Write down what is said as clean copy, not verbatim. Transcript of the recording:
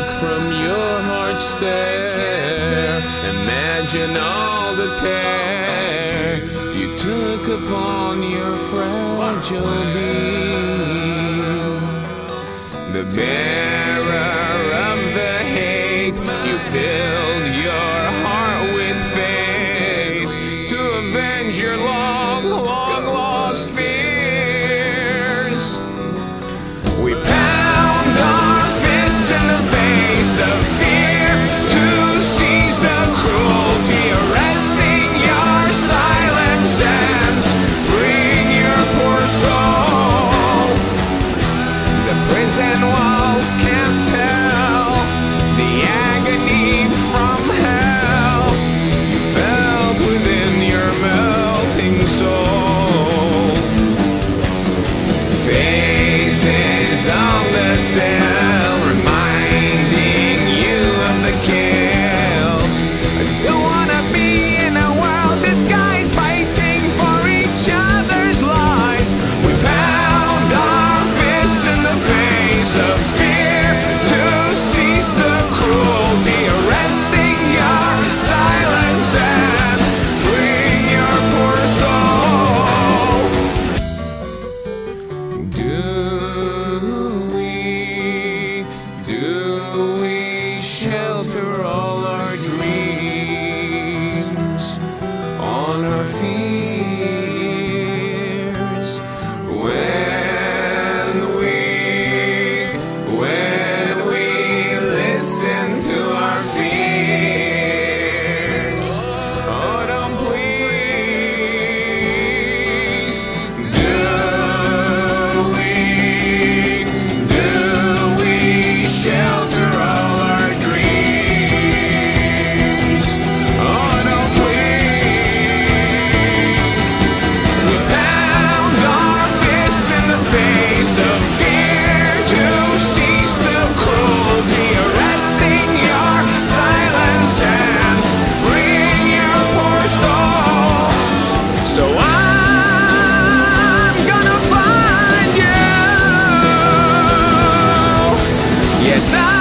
look from your heart stare. Imagine all the tear you took upon your fragile being. The bearer of the hate, you filled your heart with faith to avenge your long, long lost fears. We pound our fists in the face of fear to seize the cruelty, arresting your silence and freeing your poor soul. The prison walls can't tell the agony from hell you felt within your melting soul. Faces on the cell reminding you of the kill. I don't wanna be in a world disguised, fighting for each other's lies. We pound our fists in the face of fear to cease the cruelty, arresting your silence and freeing your poor soul. Do we shelter all our dreams on our fears when we listen to our fears? Oh, don't please. Do we shelter all our dreams? Oh, don't please. We pound our fists in the face of fear to cease the cruelty, arresting your silence and freeing your poor soul. So I'm gonna find you. Yes,